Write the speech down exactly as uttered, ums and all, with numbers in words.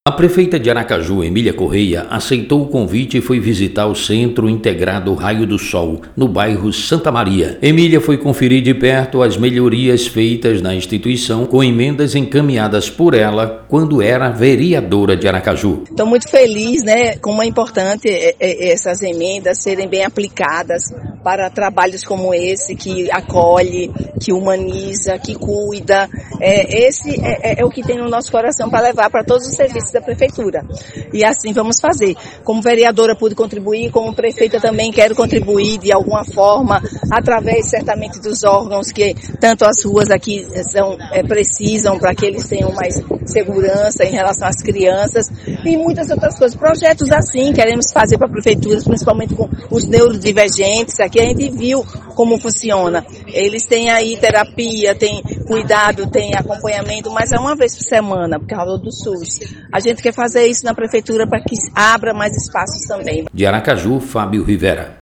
A prefeita de Aracaju, Emília Correia, aceitou o convite e foi visitar o Centro Integrado Raio do Sol, no bairro Santa Maria. Emília foi conferir de perto as melhorias feitas na instituição com emendas encaminhadas por ela quando era vereadora de Aracaju. Estou muito feliz, né, como é importante essas emendas serem bem aplicadas para trabalhos como esse, que acolhe, que humaniza, que cuida. É, esse é, é o que tem no nosso coração para levar para todos os serviços da prefeitura. E assim vamos fazer. Como vereadora pude contribuir, como prefeita também quero contribuir de alguma forma, através certamente dos órgãos que tanto as ruas aqui são, é, precisam para que eles tenham mais segurança em relação às crianças e muitas outras coisas. Projetos assim queremos fazer para prefeituras, principalmente com os neurodivergentes. Aqui a gente viu como funciona. Eles têm aí terapia, tem cuidado, tem acompanhamento, mas é uma vez por semana, por causa do SUS. A gente quer fazer isso na prefeitura para que abra mais espaços também. De Aracaju, Fábio Rivera.